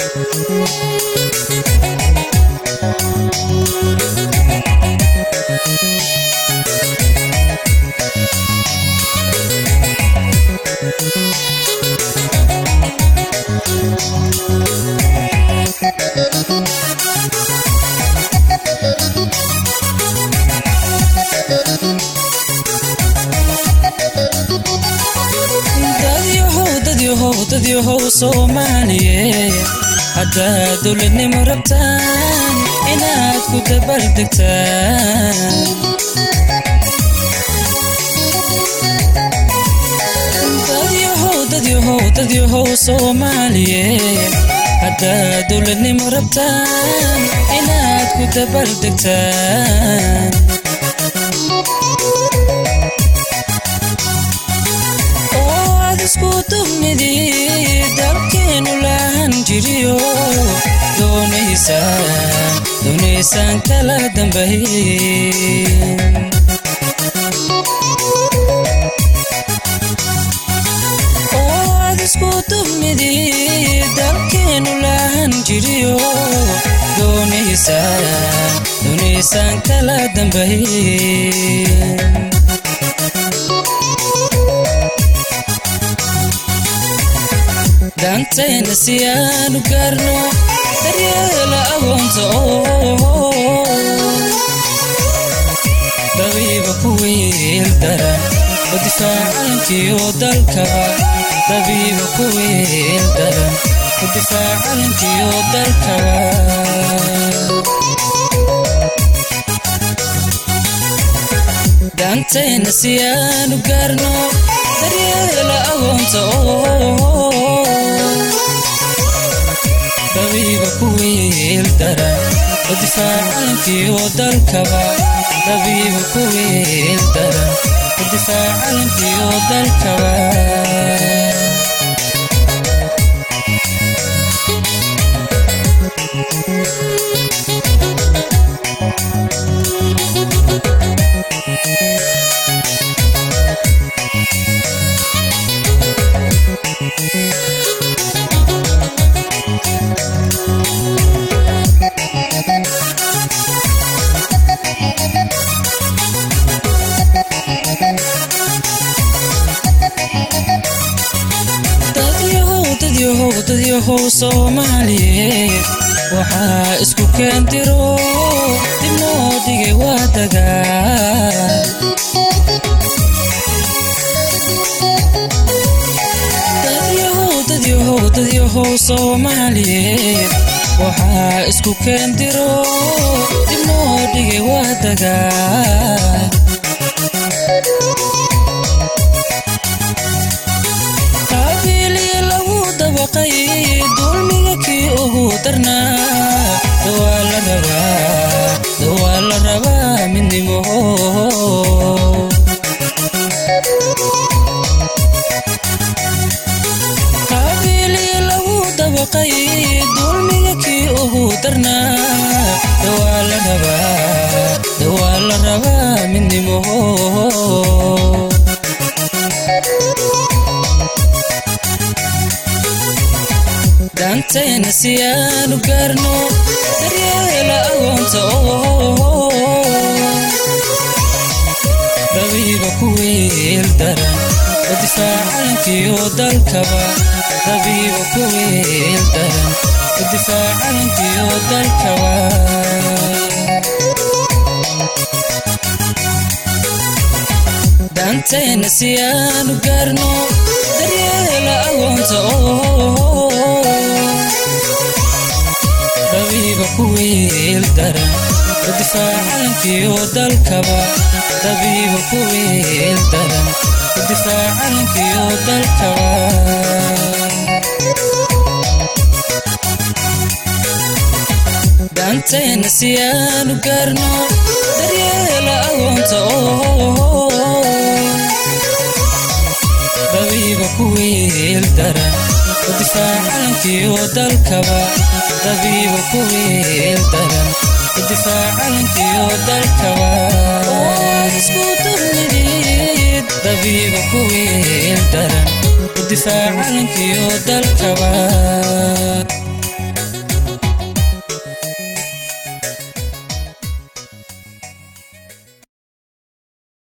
dadyohow Soomaaliyeed haddaad dawladnimo rabtaan inaad ku dabaldegtaan dadyohow Soomaaliyeed haddaad dawladnimo rabtaan inaad ku dabaldegtaan isku dumidi dalkeenu lahan jiriyo doonaysaan kala dambayn isku dumidi dalkeenu lahan jiriyo doonaysaan kala dambayn dantayna si aanu gaarno daryeela agoonta dabiiba ku weel daran oo difaacalankiyo dalkaba dabiiba ku weel daran oo difaacalankiyo dalkaba dantayna si aanu gaarno daryeela agoonta dabiiba ku weel daran oo difaacalankiyo dalkaba dabiiba ku weel daran oo difaacalankiyo dalkaba dadyohow Soomaaliyeed waxaa isku keendiro dib noo dhigay waa dagaal dadyohow Soomaaliyeed waxaa isku keendiro dib noo dhigay waa dagaal dulmiga kii ugu darnaa dawaa la rabaa midnimo qabiilii lagu dabaqay dulmiga kii ugu darnaa dawaa la rabaa midnimo dantayna si aanu gaarno daryeela agoonta dabiiba ku weel daran oo difaacalankiyo dalkaba dabiiba ku weel daran oo difaacalankiyo dalkaba dantayna si aanu gaarno daryeela agoonta dabiiba ku weel daran oo difaacalankiyo dalkaba dabiiba ku weel daran oo difaacalankiyo dalkaba dantayna si aanu gaarno daryeela agoonta dabiiba ku weel daran oo difaacalankiyo dalkaba dabiiba ku weel daran oo difaacalankiyo dalkaba isku dumidi dabiiba ku weel daran oo difaacalankiyo dalkaba